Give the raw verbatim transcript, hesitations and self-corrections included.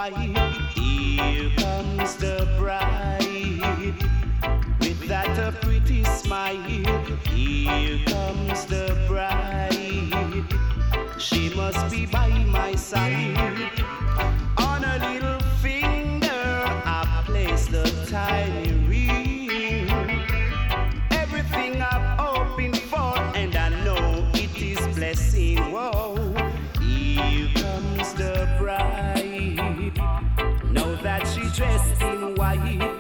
white. Here comes the bride with that a pretty smile. Here comes the bride. She must be by my side. On her little finger I place the tiny ring. Everything I've hoping for, and I know it is blessing. Whoa, here comes the bride. Know that she dressed in white.